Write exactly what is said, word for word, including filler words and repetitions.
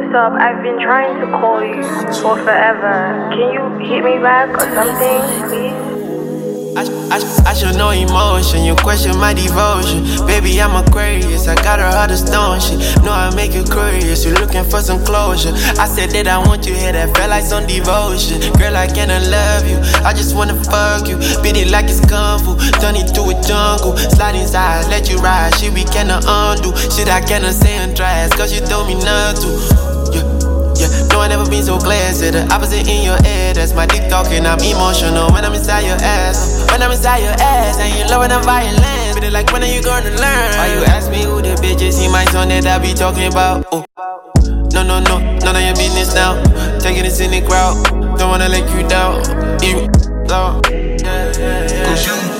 what's up? I've been trying to call you for forever. Can you hit me back or something, please? I, I, I show no emotion, you question my devotion. Baby, I'm Aquarius, I got her heart of stone shit. No, I make you curious, you looking for some closure. I said that I want you here, that felt like some devotion. Girl, I cannot love you, I just wanna fuck you. Beat it like it's kung fu, turn it to a jungle. Slide inside, let you ride, shit we cannot undo. Shit I cannot say and try, cause you told me not to. Yeah. Yeah, no, I never been so glad. Say the opposite in your head. That's my dick talking, I'm emotional when I'm inside your ass. When I'm inside your ass, and you love when I'm violent. But like, when are you gonna learn? Why you ask me who the bitch is? See my son that I be talking about. Oh. No, no, no, none of your business now. Taking this in the crowd, don't wanna let you down. You, oh. Yeah, yeah, yeah.